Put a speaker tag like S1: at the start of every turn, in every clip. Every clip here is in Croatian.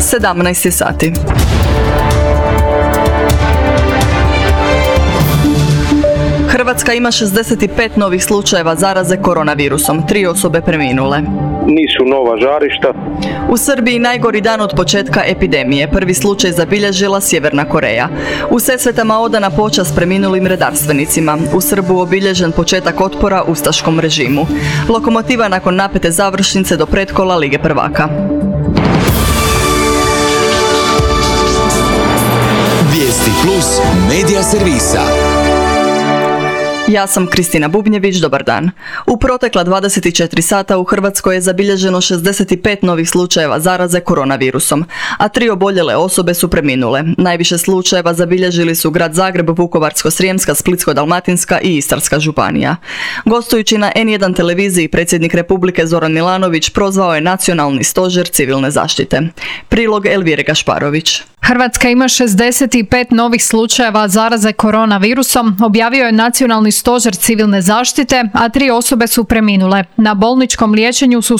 S1: 17 sati. Hrvatska ima 65 novih slučajeva zaraze koronavirusom, 3 osobe preminule.
S2: Nisu nova žarišta.
S1: U Srbiji najgori dan od početka epidemije. Prvi slučaj zabilježila Sjeverna Koreja. U Sesvetama odana počast preminulim redarstvenicima. U Srbu obilježen početak otpora ustaškom režimu. Lokomotiva nakon napete završnice do pretkola Lige prvaka.
S3: Vijesti plus medija servisa.
S1: Ja sam Kristina Bubnjević, dobar dan. U protekla 24 sata u Hrvatskoj je zabilježeno 65 novih slučajeva zaraze koronavirusom, a 3 oboljele osobe su preminule. Najviše slučajeva zabilježili su grad Zagreb, Vukovarsko-srijemska, Splitsko-dalmatinska i Istarska županija. Gostujući na N1 televiziji, predsjednik Republike Zoran Milanović prozvao je Nacionalni stožer civilne zaštite. Prilog Elvire Gašparović.
S4: Hrvatska ima 65 novih slučajeva zaraze koronavirusom, objavio je Nacionalni stožer civilne zaštite, a 3 osobe su preminule. Na bolničkom liječenju su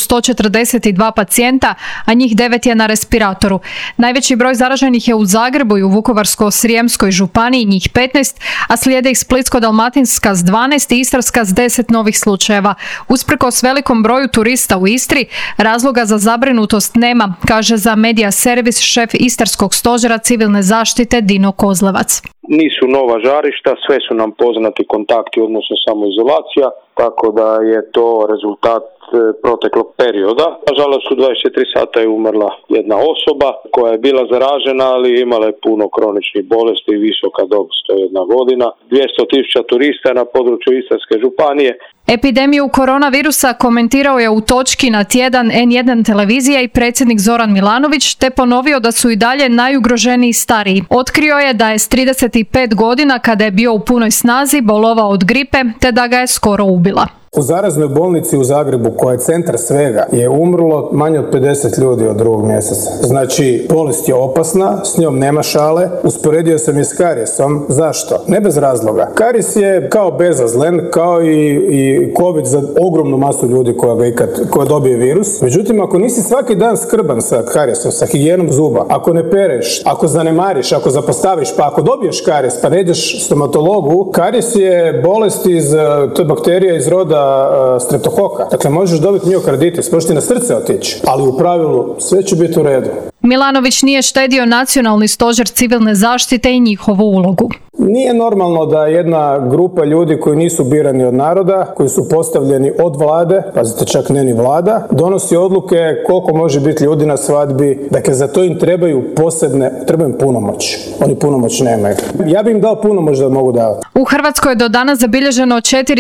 S4: 142 pacijenta, a njih 9 je na respiratoru. Najveći broj zaraženih je u Zagrebu i u Vukovarsko-srijemskoj županiji, njih 15, a slijede ih Splitsko-dalmatinska s 12 i Istarska s 10 novih slučajeva. Usprkos velikom broju turista u Istri, razloga za zabrinutost nema, kaže za medija servis šef Istarskog stožera civilne zaštite Dino Kozlevac.
S2: Nisu nova žarišta, sve su nam poznati kontakti, odnosno samoizolacija, tako da je to rezultat proteklog perioda. Nažalost, u 24 sata je umrla jedna osoba koja je bila zaražena, ali imala je puno kroničnih bolesti i visoka dob, 101 godina. 200.000 turista na području Istarske županije.
S4: Epidemiju koronavirusa komentirao je u Točki na tjedan N1 televizija i predsjednik Zoran Milanović, te ponovio da su i dalje najugroženiji stariji. Otkrio je da je s 35 godina, kada je bio u punoj snazi, bolovao od gripe, te da ga je skoro ubila.
S5: U zaraznoj bolnici u Zagrebu, koja je centar svega, je umrlo manje od 50 ljudi od 2. mjeseca. Znači, bolest je opasna, s njom nema šale. Usporedio sam je s karijesom. Zašto? Ne bez razloga. Karies je kao bezazlen, kao i COVID za ogromnu masu ljudi koja dobije virus. Međutim, ako nisi svaki dan skrban sa karijesom, sa higijenom zuba, ako ne pereš, ako zanemariš, ako zapostaviš, pa ako dobiješ karijes, pa ne ideš stomatologu, karijes je bolest to je bakterija iz roda streptokoka. Dakle, možeš dobiti miokarditis, možeš ti na srce otići, ali u pravilu sve će biti u redu.
S4: Milanović nije štedio Nacionalni stožer civilne zaštite i njihovu ulogu.
S5: Nije normalno da jedna grupa ljudi koji nisu birani od naroda, koji su postavljeni od vlade, pazite, čak ne ni vlada, donosi odluke koliko može biti ljudi na svadbi. Dakle, za to im trebaju punomoć. Oni punomoć nemaju. Ja bi im dao punomoć da mogu davati.
S4: U Hrvatskoj je do danas zabilježeno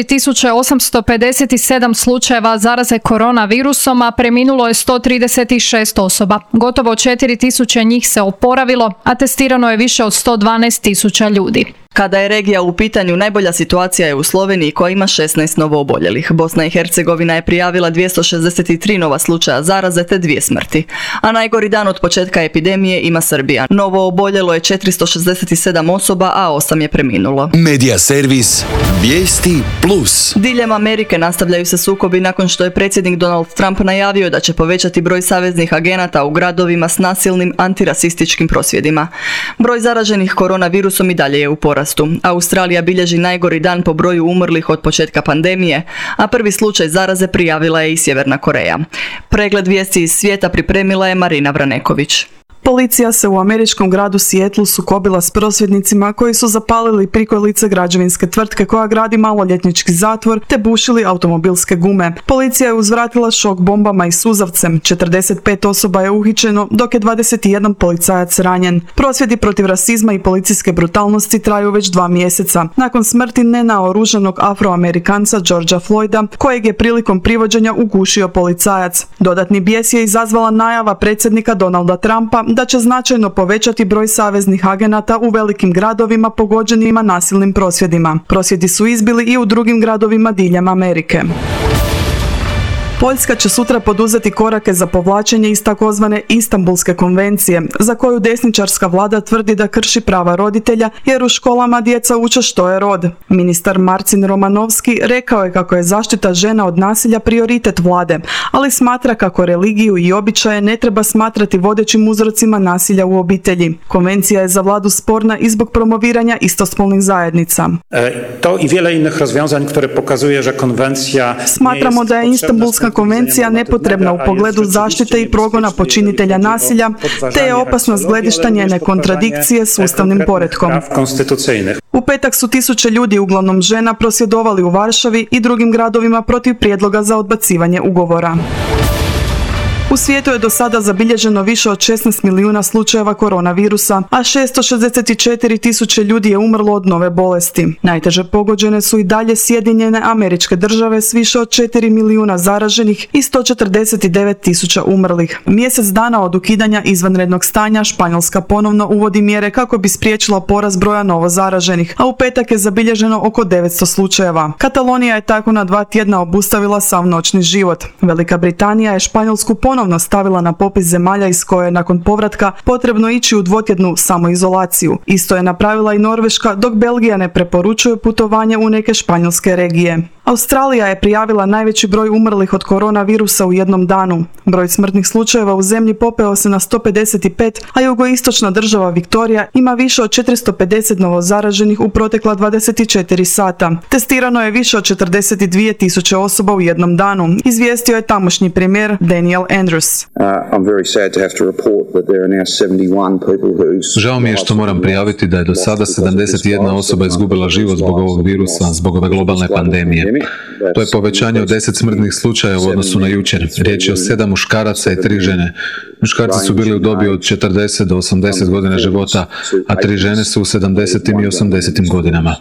S4: 4857 slučajeva zaraze koronavirusom, a preminulo je 136 osoba. Gotovo 4000 njih se oporavilo, a testirano je više od 112.000 ljudi.
S1: Kada je regija u pitanju, najbolja situacija je u Sloveniji koja ima 16 novooboljelih. Bosna i Hercegovina je prijavila 263 nova slučaja zaraze te 2 smrti. A najgori dan od početka epidemije ima Srbija. Novooboljelo je 467 osoba, a 8 je preminulo.
S3: Medija servis Vijesti plus.
S1: Diljem Amerike nastavljaju se sukobi nakon što je predsjednik Donald Trump najavio da će povećati broj saveznih agenata u gradovima s nasilnim antirasističkim prosvjedima. Broj zaraženih koronavirusom i dalje je u porastu. Australija bilježi najgori dan po broju umrlih od početka pandemije, a prvi slučaj zaraze prijavila je i Sjeverna Koreja. Pregled vijesti iz svijeta pripremila je Marina Vraneković.
S6: Policija se u američkom gradu Sijetlu sukobila s prosvjednicima koji su zapalili prikolice građevinske tvrtke koja gradi maloljetnički zatvor te bušili automobilske gume. Policija je uzvratila šok bombama i suzavcem. 45 osoba je uhićeno, dok je 21 policajac ranjen. Prosvjedi protiv rasizma i policijske brutalnosti traju već 2 mjeseca. Nakon smrti nenaoružanog Afroamerikanca Georgea Floyda, kojeg je prilikom privođenja ugušio policajac. Dodatni bijes je izazvala najava predsjednika Donalda Trumpa da će značajno povećati broj saveznih agenata u velikim gradovima pogođenima nasilnim prosvjedima. Prosvjedi su izbili i u drugim gradovima diljem Amerike. Poljska će sutra poduzeti korake za povlačenje iz takozvane Istanbulske konvencije, za koju desničarska vlada tvrdi da krši prava roditelja jer u školama djeca uče što je rod. Ministar Marcin Romanovski rekao je kako je zaštita žena od nasilja prioritet vlade, ali smatra kako religiju i običaje ne treba smatrati vodećim uzrocima nasilja u obitelji. Konvencija je za vladu sporna i zbog promoviranja istospolnih zajednica.
S7: To i wiele innych rozwiązań, które pokazuje, że konwencja.
S6: Smatramo da je Istanbulska konvencija nepotrebna u pogledu zaštite i progona počinitelja nasilja, te je opasna s gledišta njene kontradikcije s ustavnim poretkom. U petak su tisuće ljudi, uglavnom žena, prosvjedovali u Varšavi i drugim gradovima protiv prijedloga za odbacivanje ugovora. U svijetu je do sada zabilježeno više od 16 milijuna slučajeva koronavirusa, a 664 tisuće ljudi je umrlo od nove bolesti. Najteže pogođene su i dalje Sjedinjene Američke Države s više od 4 milijuna zaraženih i 149 tisuća umrlih. Mjesec dana od ukidanja izvanrednog stanja Španjolska ponovno uvodi mjere kako bi spriječila porast broja novo zaraženih, a u petak je zabilježeno oko 900 slučajeva. Katalonija je tako na 2 tjedna obustavila sav noćni život. Velika Britanija je Španjolsku ponovno stavila na popis zemalja iz koje je nakon povratka potrebno ići u 2-tjednu samoizolaciju. Isto je napravila i Norveška, dok Belgija ne preporučuje putovanje u neke španjolske regije. Australija je prijavila najveći broj umrlih od koronavirusa u jednom danu. Broj smrtnih slučajeva u zemlji popeo se na 155, a jugoistočna država Viktorija ima više od 450 novozaraženih u protekla 24 sata. Testirano je više od 42 tisuće osoba u jednom danu, izvijestio je tamošnji premijer Daniel Andrews.
S8: Žao mi je što moram prijaviti da je do sada 71 osoba izgubila život zbog ovog virusa, zbog ove globalne pandemije. To je povećanje od 10 smrtnih slučaja u odnosu na jučer. Riječ je o 7 muškaraca i 3 žene. Muškarci su bili u dobi od 40 do 80 godina života, a 3 žene su u 70. i 80. godinama.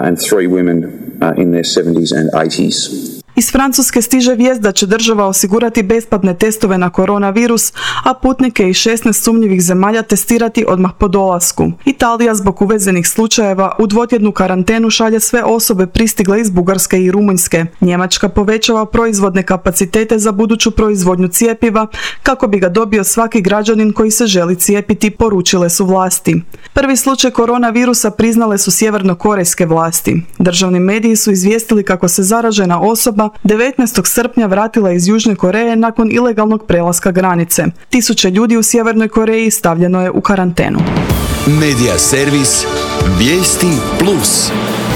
S6: Iz Francuske stiže vijest da će država osigurati besplatne testove na koronavirus, a putnike iz 16 sumnjivih zemalja testirati odmah po dolasku. Italija zbog uvezenih slučajeva u 2-tjednu karantenu šalje sve osobe pristigle iz Bugarske i Rumunjske. Njemačka povećava proizvodne kapacitete za buduću proizvodnju cjepiva kako bi ga dobio svaki građanin koji se želi cijepiti, poručile su vlasti. Prvi slučaj koronavirusa priznale su sjevernokorejske vlasti. Državni mediji su izvijestili kako se zaražena osoba 19. srpnja vratila iz Južne Koreje nakon ilegalnog prelaska granice. Tisuće ljudi u Sjevernoj Koreji stavljeno je u karantenu.
S3: Medija servis Vijesti Plus.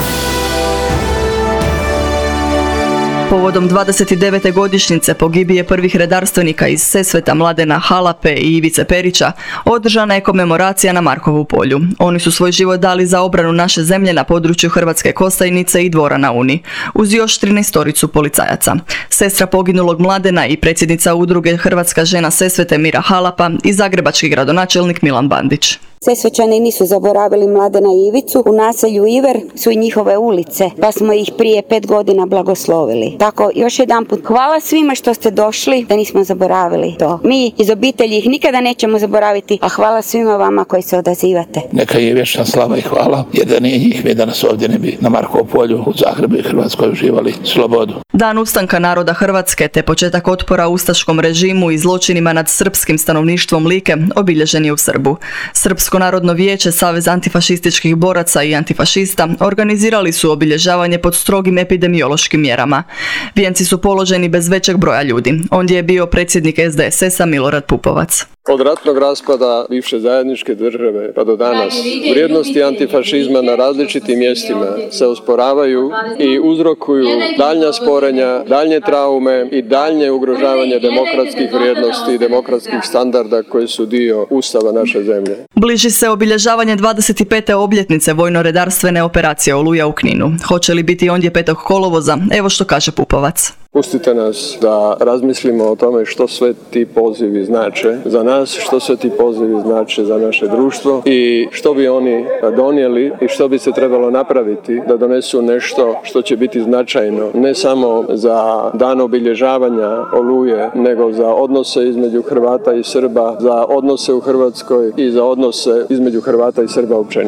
S1: Povodom 29. godišnjice pogibije prvih redarstvenika iz Sesveta Mladena Halape i Ivice Perića održana je komemoracija na Markovu polju. Oni su svoj život dali za obranu naše zemlje na području Hrvatske Kostajnice i Dvora na Uni, uz još 13 policajaca. Sestra poginulog Mladena i predsjednica udruge Hrvatska žena Sesvete Mira Halapa i zagrebački gradonačelnik Milan Bandić.
S9: Sesvečani nisu zaboravili Mladena i Ivicu, u naselju Iver su i njihove ulice, pa smo ih prije 5 godina blagoslovili. Tako, još jedanput, hvala svima što ste došli, da nismo zaboravili to. Mi iz obitelji ih nikada nećemo zaboraviti, a hvala svima vama koji se odazivate.
S10: Neka je vječna slava i hvala, jer da nije njih mi danas ovdje ne bi na Markovom polju u Zagrebu i Hrvatskoj uživali slobodu.
S1: Dan ustanka naroda Hrvatske te početak otpora ustaškom režimu i zločinima nad srpskim stanovništvom Like obilježen je u Srbu. Srpsko narodno vijeće, Savez antifašističkih boraca i antifašista organizirali su obilježavanje pod strogim epidemiološkim mjerama. Vijenci su položeni bez većeg broja ljudi. Ondje je bio predsjednik SDSS-a Milorad Pupovac.
S11: Od ratnog raspada bivše zajedničke države pa do danas vrijednosti antifašizma na različitim mjestima se usporavaju i uzrokuju daljnja sporenja, daljnje traume i daljnje ugrožavanje demokratskih vrijednosti i demokratskih standarda koji su dio Ustava naše zemlje.
S1: Bliži se obilježavanje 25. obljetnice vojno-redarstvene operacije Oluja u Kninu. Hoće li biti ondje 5. kolovoza? Evo što kaže Pupovac.
S11: Pustite nas da razmislimo o tome što sve ti pozivi znače za nas, što sve ti pozivi znače za naše društvo i što bi oni donijeli i što bi se trebalo napraviti da donesu nešto što će biti značajno ne samo za dan obilježavanja Oluje, nego za odnose između Hrvata i Srba, za odnose u Hrvatskoj i za odnose između Hrvata i Srba općenito.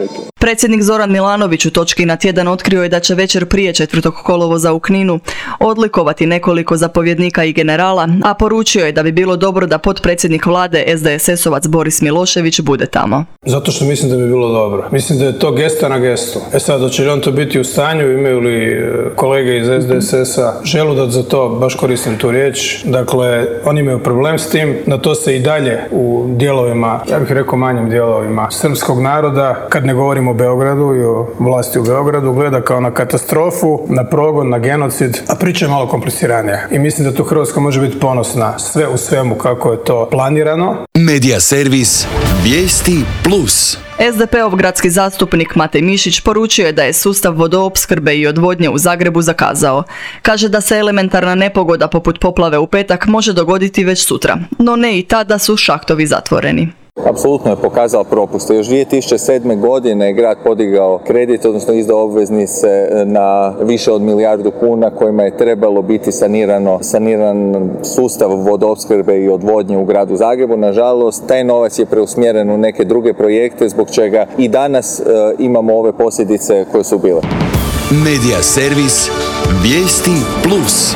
S1: Predsjednik Zoran Milanović u točki na tjedan otkrio je da će večer prije 4. kolovoza u Kninu odlikovati nekoliko zapovjednika i generala, a poručio je da bi bilo dobro da potpredsjednik vlade SDSS-ovac Boris Milošević bude tamo.
S5: Zato što mislim da bi bilo dobro. Mislim da je to gesta na gestu. Sad, hoće li on to biti u stanju, imaju li kolege iz SDSS-a želudac za to, baš koristim tu riječ. Dakle, oni imaju problem s tim, na to se i dalje u dijelovima, ja bih rekao manjim dijelovima srpskog naroda, kad ne govorimo o Beogradu i o vlasti u Beogradu, gleda kao na katastrofu, na progon, na genocid, a priča je malo kompliciranija. I mislim da tu Hrvatska može biti ponosna sve u svemu kako je to planirano.
S3: Medija servis Vijesti Plus.
S1: SDP-ov gradski zastupnik Matej Mišić poručio je da je sustav vodoopskrbe i odvodnje u Zagrebu zakazao. Kaže da se elementarna nepogoda poput poplave u petak može dogoditi već sutra, no ne i tada su šahtovi zatvoreni.
S12: Apsolutno je pokazala propuste. Još 2007. godine je grad podigao kredit, odnosno izdao obveznice na više od milijardu kuna kojima je trebalo biti saniran sustav vodoopskrbe i odvodnje u gradu Zagrebu. Nažalost, taj novac je preusmjeren u neke druge projekte, zbog čega i danas imamo ove posljedice koje su bile.
S3: Medija servis Vijesti Plus.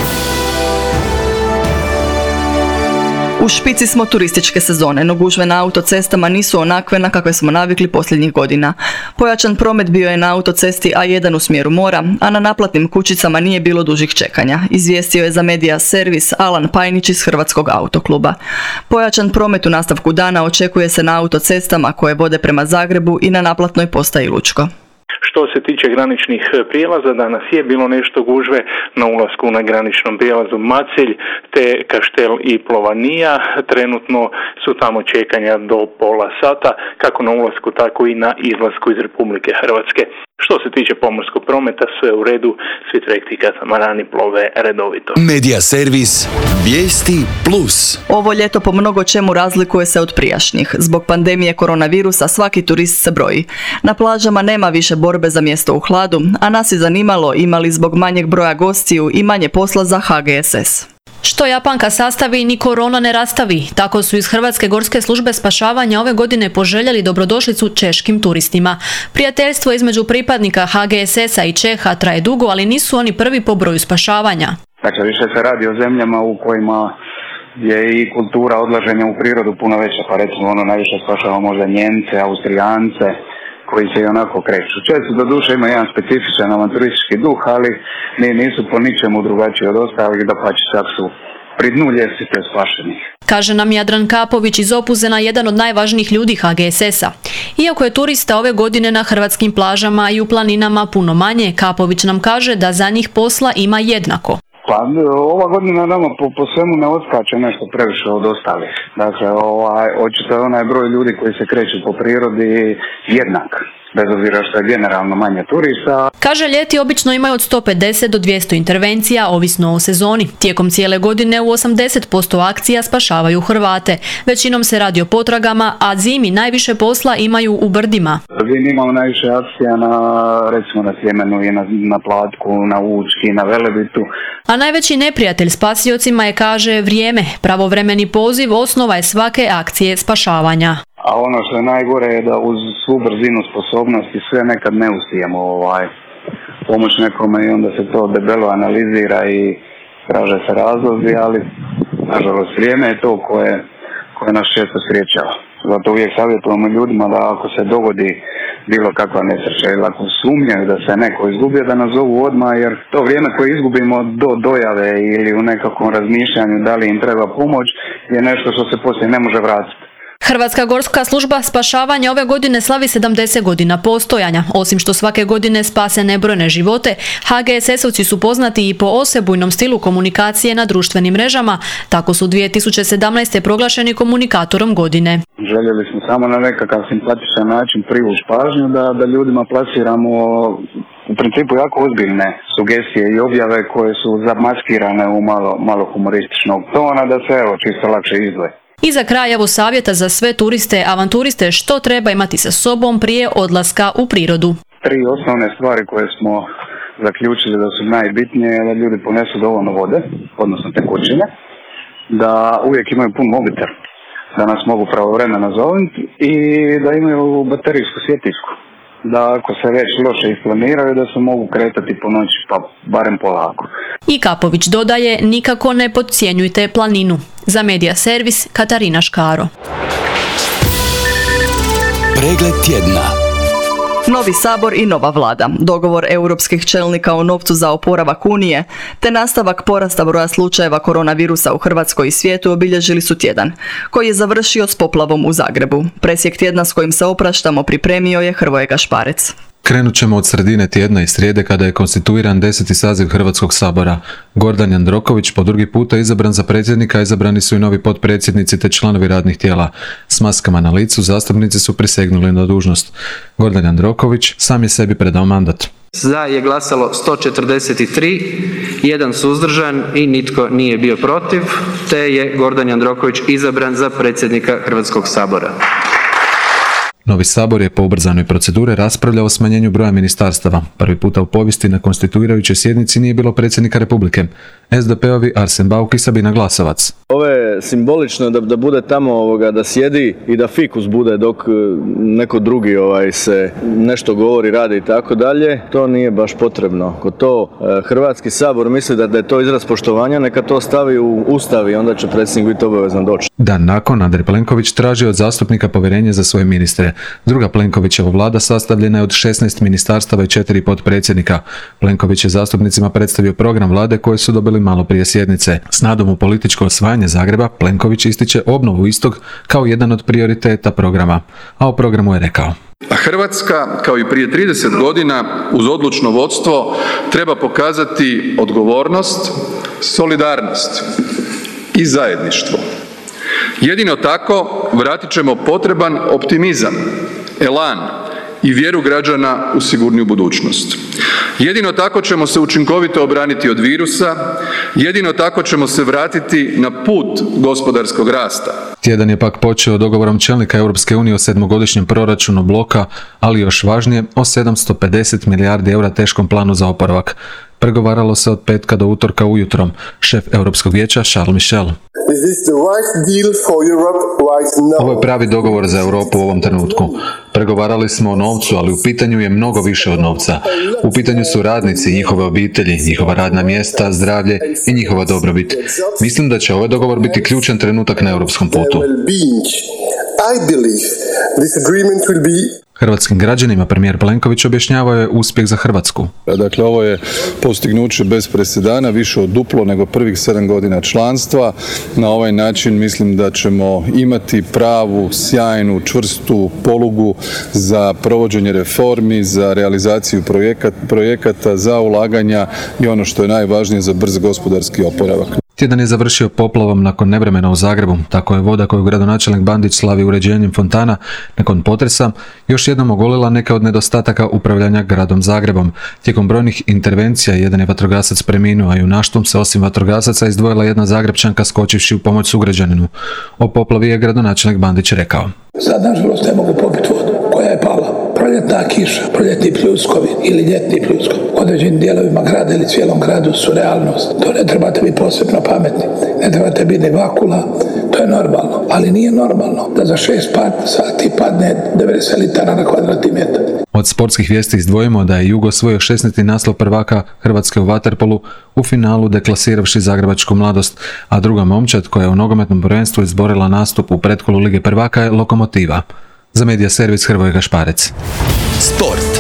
S1: U špici smo turističke sezone, no gužve na autocestama nisu onakve na kakve smo navikli posljednjih godina. Pojačan promet bio je na autocesti A1 u smjeru mora, a na naplatnim kućicama nije bilo dužih čekanja, izvijestio je za Medija servis Alan Pajnić iz Hrvatskog autokluba. Pojačan promet u nastavku dana očekuje se na autocestama koje vode prema Zagrebu i na naplatnoj postaji Lučko.
S13: Što se tiče graničnih prijelaza, danas je bilo nešto gužve na ulasku na graničnom prijelazu Macelj te Kaštel i Plovanija. Trenutno su tamo čekanja do pola sata, kako na ulasku, tako i na izlasku iz Republike Hrvatske. Što se tiče pomorskog prometa, sve u redu, svi trajekti i katamarani plove redovito.
S3: Medija servis Vijesti Plus.
S1: Ovo ljeto po mnogo čemu razlikuje se od prijašnjih. Zbog pandemije koronavirusa svaki turist se broji. Na plažama nema više borbe za mjesto u hladu, a nas je zanimalo imali zbog manjeg broja gostiju i manje posla za HGSS.
S14: Što Japanka sastavi, ni korona ne rastavi. Tako su iz Hrvatske gorske službe spašavanja ove godine poželjeli dobrodošlicu češkim turistima. Prijateljstvo između pripadnika HGSS-a i Čeha traje dugo, ali nisu oni prvi po broju spašavanja.
S15: Dakle, više se radi o zemljama u kojima je i kultura odlaženja u prirodu puno veća, pa recimo najviše spašava možda Njemce, Austrijance, koji se i onako kreću. Često do duše ima jedan specifičan avanturistički duh, ali nisu po ničemu drugačiji od ostalih, da pače čak su pri dnu ljestvice spašenih.
S14: Kaže nam Jadran Kapović iz Opuzena, jedan od najvažnijih ljudi HGSS-a. Iako je turista ove godine na hrvatskim plažama i u planinama puno manje, Kapović nam kaže da za njih posla ima jednako.
S15: Pa ova godina nama po svemu ne odskače nešto previše od ostalih. Dakle, očito je onaj broj ljudi koji se kreću po prirodi jednak, bez obzira što je generalno manje turista.
S14: Kaže, ljeti obično imaju od 150 do 200 intervencija, ovisno o sezoni. Tijekom cijele godine u 80% akcija spašavaju Hrvate. Većinom se radi o potragama, a zimi najviše posla imaju u brdima.
S15: Zimi imamo najviše akcija recimo na Sljemenu i na Platku, na Učki, na Velebitu.
S14: A najveći neprijatelj spasiocima je, kaže, vrijeme. Pravovremeni poziv osnova je svake akcije spašavanja.
S15: A ono što je najgore je da uz svu brzinu, sposobnost i sve nekad ne uspijemo pomoć nekome i onda se to debelo analizira i traže se razlozi, ali nažalost vrijeme je to koje nas često spriječava. Zato uvijek savjetujemo ljudima da ako se dogodi bilo kakva nesreća ili ako sumnjaju da se neko izgubio, da nas zovu odmah, jer to vrijeme koje izgubimo do dojave ili u nekakvom razmišljanju da li im treba pomoć je nešto što se poslije ne može vratiti.
S14: Hrvatska gorska služba spašavanja ove godine slavi 70 godina postojanja. Osim što svake godine spase nebrojne živote, HGSS-ovci su poznati i po osebujnom stilu komunikacije na društvenim mrežama. Tako su 2017. proglašeni komunikatorom godine.
S15: Željeli smo samo na nekakav simpatičan način privući pažnju da ljudima plasiramo u principu jako ozbiljne sugestije i objave koje su zamaskirane u malo humorističnog tona da se čisto lakše izdvoje.
S14: I za kraj evo savjeta za sve turiste, avanturiste, što treba imati sa sobom prije odlaska u prirodu.
S15: 3 osnovne stvari koje smo zaključili da su najbitnije je da ljudi ponesu dovoljno vode, odnosno tekućine, da uvijek imaju pun mobitel, da nas mogu pravovremeno zovnuti i da imaju baterijsku svjetiljku. da ako se već loše isplaniraju da se mogu kretati po noći pa barem polako.
S14: I Kapović dodaje, nikako ne podcjenjujte planinu. Za Medija servis Katarina Škaro.
S3: Pregled tjedna.
S1: Novi sabor i nova vlada, dogovor europskih čelnika o novcu za oporavak Unije, te nastavak porasta broja slučajeva koronavirusa u Hrvatskoj i svijetu obilježili su tjedan, koji je završio s poplavom u Zagrebu. Presjek tjedna s kojim se opraštamo pripremio je Hrvoje Gašparec.
S8: Krenut ćemo od sredine tjedna i srijede kada je konstituiran 10. saziv Hrvatskog sabora. Gordan Jandroković po drugi puta izabran za predsjednika, izabrani su i novi potpredsjednici te članovi radnih tijela. S maskama na licu zastupnici su prisegnuli na dužnost. Gordan Jandroković sam je sebi predao mandat.
S16: Za je glasalo 143, jedan suzdržan i nitko nije bio protiv, te je Gordan Jandroković izabran za predsjednika Hrvatskog sabora.
S8: Novi sabor je po ubrzanoj proceduri raspravljao o smanjenju broja ministarstava. Prvi puta u povijesti na konstituirajućoj sjednici nije bilo predsjednika Republike. SDP-ovi Arsen Bauk i Sabina Glasovac.
S17: Ovo je simbolično da bude tamo da sjedi i da fikus bude dok neko drugi se nešto govori, radi i tako dalje. To nije baš potrebno. Ako to Hrvatski sabor misli da je to izraz poštovanja, neka to stavi u Ustav i onda će predsjednik biti obavezan doći.
S8: Dan nakon Andrej Plenković traži od zastupnika povjerenje za svoje ministre. Druga Plenkovićeva vlada sastavljena je od 16 ministarstava i 4 potpredsjednika. Plenković je zastupnicima predstavio program vlade koje su dobili malo prije sjednice. S nadom u političko osvajanje Zagreba, Plenković ističe obnovu istog kao jedan od prioriteta programa. A o programu je rekao:
S18: Hrvatska, kao i prije 30 godina, uz odlučno vodstvo, treba pokazati odgovornost, solidarnost i zajedništvo. Jedino tako vratit ćemo potreban optimizam, elan i vjeru građana u sigurniju budućnost. Jedino tako ćemo se učinkovito obraniti od virusa, jedino tako ćemo se vratiti na put gospodarskog rasta.
S8: Tjedan je pak počeo dogovorom čelnika Europske unije o 7-godišnjem proračunu bloka, ali još važnije o 750 milijardi eura teškom planu za oporavak. Pregovaralo se od petka do utorka ujutro. Šef Europskog vijeća Charles Michel. Ovo je pravi dogovor za Europu u ovom trenutku. Pregovarali smo o novcu, ali u pitanju je mnogo više od novca. U pitanju su radnici, njihove obitelji, njihova radna mjesta, zdravlje i njihova dobrobit. Mislim da će ovaj dogovor biti ključan trenutak na europskom putu. Hrvatskim građanima premijer Plenković objašnjavao je uspjeh za Hrvatsku.
S19: Dakle, ovo je postignuće bez presedana, više od duplo nego prvih 7 godina članstva. Na ovaj način mislim da ćemo imati pravu, sjajnu, čvrstu polugu za provođenje reformi, za realizaciju projekata, za ulaganja i ono što je najvažnije za brz gospodarski oporavak.
S8: Tjedan je završio poplavom nakon nevremena u Zagrebu. Tako je voda koju gradonačelnik Bandić slavi uređenjem fontana nakon potresa još jednom ogolila neke od nedostataka upravljanja gradom Zagrebom. Tijekom brojnih intervencija jedan je vatrogasac preminuo, a junaštvom se osim vatrogasaca izdvojila jedna Zagrebčanka skočivši u pomoć sugrađaninu. O poplavi je gradonačelnik Bandić rekao:
S10: Sad nažalost ne mogu popiti vodu koja je pala. Proljetna kiša, proljetni pljuskovi ili ljetni pljuskovi u određenim dijelovima grada ili cijelom gradu su realnost. To ne trebate biti posebno pametni, ne trebate biti ni vakula, to je normalno. Ali nije normalno da za 6 sati padne 90 litara na kvadratni metar.
S8: Od sportskih vijesti izdvojimo da je Jugo osvojio 16. naslov prvaka Hrvatske u vaterpolu u finalu deklasiravši zagrebačku Mladost, a druga momčad koja je u nogometnom prvenstvu izborila nastup u pretkolu Lige prvaka je Lokomotiva. Za Medija servis Hrvoje Gašparec.
S3: Sport.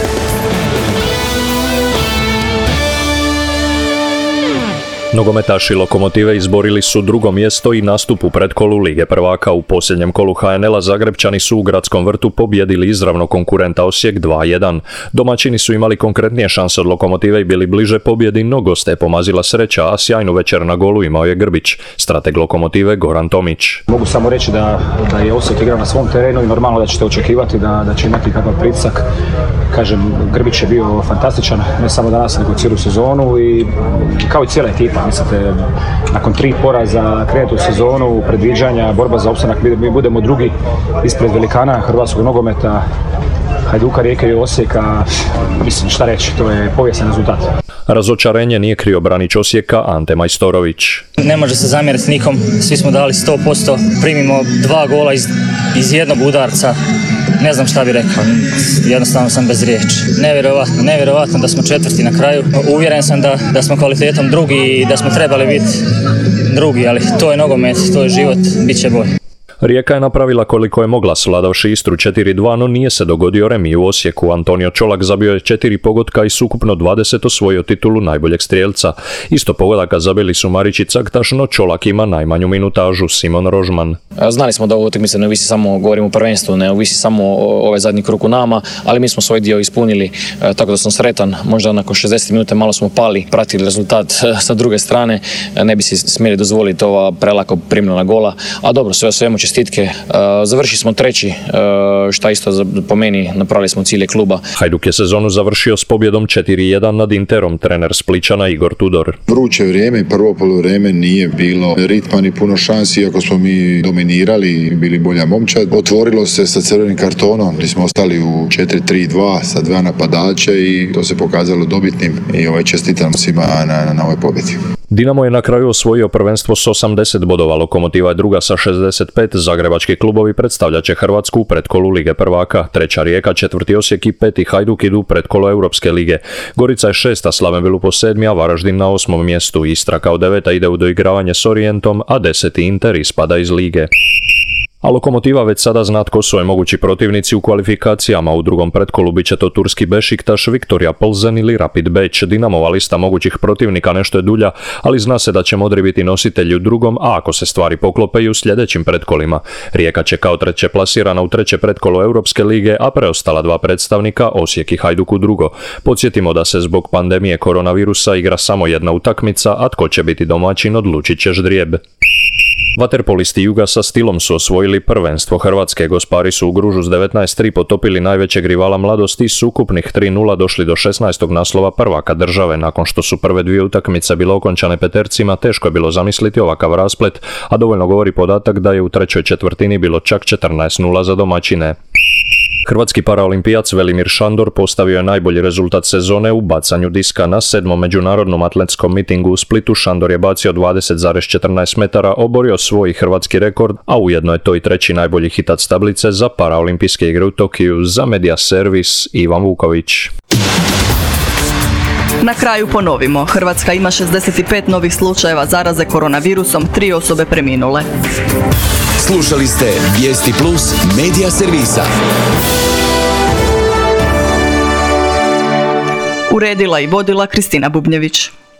S20: Nogometaši Lokomotive izborili su drugo mjesto i nastup u pretkolu Lige prvaka. U posljednjem kolu HNL-a Zagrebčani su u Gradskom vrtu pobijedili izravno konkurenta Osijek 2:1. Domaćini su imali konkretnije šanse od Lokomotive i bili bliže pobjedi, no goste je pomazila sreća, a sjajnu večer na golu imao je Grbić. Strateg Lokomotive Goran Tomić.
S21: Mogu samo reći da je Osijek igrao na svom terenu i normalno da ćete očekivati da će imati kakav pritisak. Kažem, Grbić je bio fantastičan, ne samo danas, nego cijelu sezonu i kao i cijela ekipa. Mislite, nakon 3 poraza krenuti u sezonu, predviđanja, borba za opstanak, mi budemo drugi ispred velikana hrvatskog nogometa, Hajduka, Rijeke i Osijeka, mislim šta reći, to je povijesni rezultat.
S20: Razočarenje nije krio branič Osijeka Ante Majstorović.
S22: Ne može se zamjeriti nikom, svi smo dali 100%, primimo 2 gola iz
S2: iz jednog udarca. Ne znam šta bi rekao, jednostavno sam bez riječi. Nevjerovatno da smo četvrti na kraju. Uvjeren sam da smo kvalitetom drugi i da smo trebali biti drugi, ali to je nogomet, to je život, bit će bolje.
S20: Rijeka je napravila koliko je mogla svladavši Istru 4-2, no nije se dogodio remi u Osijeku. Antonio Čolak zabio je 4 pogotka i s ukupno 20 osvojio titulu najboljeg strijelca. Isto pogodaka zabili su Marić i Caktaš, no Čolak ima najmanju minutažu, Simon Rožman.
S22: Znali smo da ovo utakmica ne ovisi samo, govorimo o prvenstvu, ne ovisi samo ovaj zadnji krug u nama, ali mi smo svoj dio ispunili, tako da sam sretan. Možda nakon 60 minuta malo smo pali, pratili rezultat sa druge strane, ne bi si smjeli dozvoliti ova prelako primljena gola, a dobro, sve o svemu čestitke. Završili smo treći, šta isto po meni napravili smo cilje kluba.
S20: Hajduk je sezonu završio s pobjedom 4-1 nad Interom, trener Spličana Igor Tudor.
S23: Vruće vrijeme i prvo poluvrijeme nije bilo ritma ni puno šansi, iako smo mi dominirali i bili bolja momčad. Otvorilo se sa crvenim kartonom, gdje smo ostali u 4-3-2 sa 2 napadača i to se pokazalo dobitnim i čestitam svima na ovoj pobjedi.
S20: Dinamo je na kraju osvojio prvenstvo s 80 bodova, Lokomotiva je druga sa 65, zagrebački klubovi predstavljat će Hrvatsku u pretkolu Lige prvaka, treća Rijeka, četvrti Osijek i peti Hajduk idu u pretkolo Europske lige. Gorica je šesta, Slaven Vilupo 7, a Varaždin na 8. mjestu, Istra kao 9. ide u doigravanje s Orijentom, a 10. Inter ispada iz lige. A Lokomotiva već sada zna tko su mogući protivnici u kvalifikacijama. U drugom pretkolu bit će to turski Bešiktaš, Viktorija Plzen ili Rapid Beč. Dinamova lista mogućih protivnika nešto je dulja, ali zna se da će Modri biti nositelji u drugom, a ako se stvari poklope i u sljedećim pretkolima. Rijeka će kao treće plasirana u treće pretkolo Europske lige, a preostala 2 predstavnika, Osijek i Hajduk u drugo. Podsjetimo da se zbog pandemije koronavirusa igra samo jedna utakmica, a tko će biti domaćin odlučit će ždrijeb. Vaterpolisti Juga sa stilom su osvojili prvenstvo Hrvatske. Gospari su u Gružu s 19-3 potopili najvećeg rivala Mladost i s ukupnih 3-0 došli do 16. naslova prvaka države. Nakon što su prve 2 utakmice bile okončane petercima, teško je bilo zamisliti ovakav rasplet, a dovoljno govori podatak da je u trećoj četvrtini bilo čak 14-0 za domaćine. Hrvatski paraolimpijac Velimir Šandor postavio je najbolji rezultat sezone u bacanju diska. Na 7. međunarodnom atletskom mitingu u Splitu Šandor je bacio 20,14 metara, oborio svoj hrvatski rekord, a ujedno je to i treći najbolji hitac tablice za paraolimpijske igre u Tokiju. Za Media Servis Ivan Vuković.
S1: Na kraju ponovimo, Hrvatska ima 65 novih slučajeva zaraze koronavirusom, 3 osobe preminule.
S3: Slušali ste Vijesti Plus Media Servisa.
S1: Uredila i vodila Kristina Bubnjević.